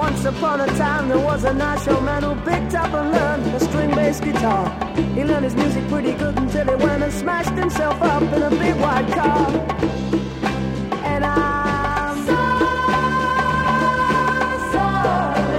Once upon a time there was a nice young man who picked up and learned a string bass guitar. He learned his music pretty good until he went and smashed himself up in a big white car. And I'm so sorry.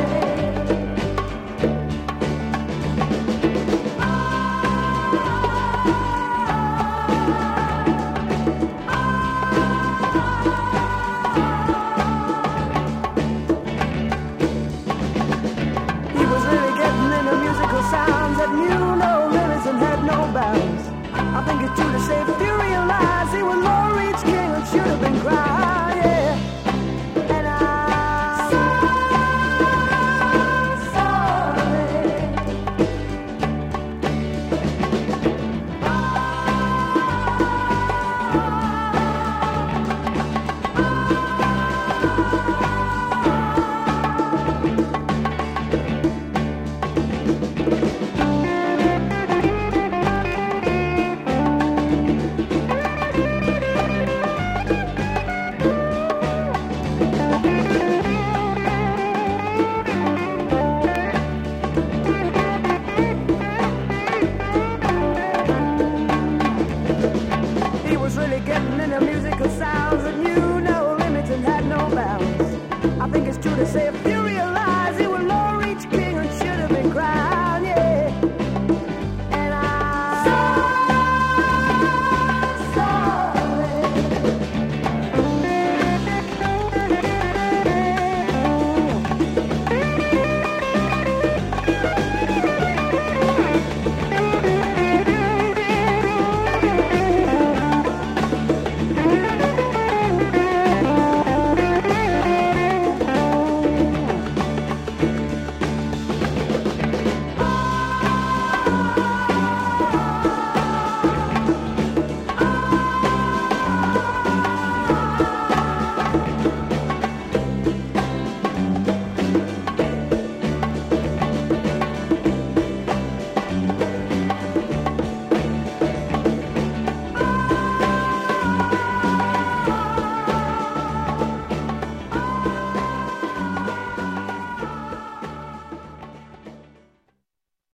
He was really getting into musical sounds that knew no limits and had no bounds. I think it's true to say if you realize he was more reach king and should have been crying, yeah. And I'm so sorry. He was really getting into musical sounds that knew no limits and had no bounds. I think it's true to say if you